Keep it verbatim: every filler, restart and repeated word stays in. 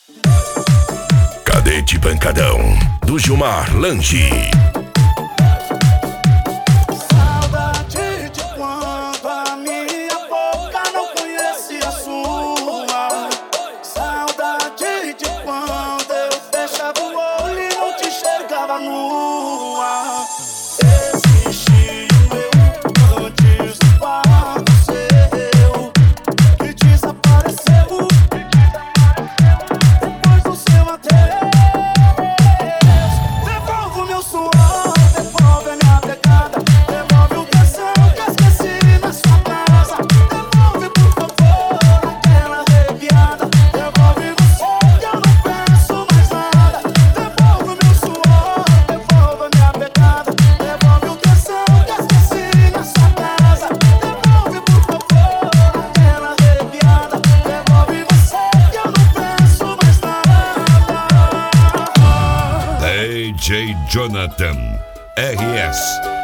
Cadete Pancadão, do Gilmar Lange. Saudade de quando a minha boca não conhecia a sua. Saudade de quando eu fechava o olho e não te enxergava nua. Existiu eu antes do quarto seu, que desapareceu depois do seu adeus. Devolve o meu suor, devolve a minha pegada, devolve o coração que esqueci na sua casa. Devolve, por favor, aquela arrepiada. Devolve você que eu não penso mais nada. Devolve o meu suor, devolve a minha pegada, devolve o coração que esqueci na sua casa. Devolve, por favor, aquela arrepiada. Devolve você que eu não penso mais nada. D J Jonathan R S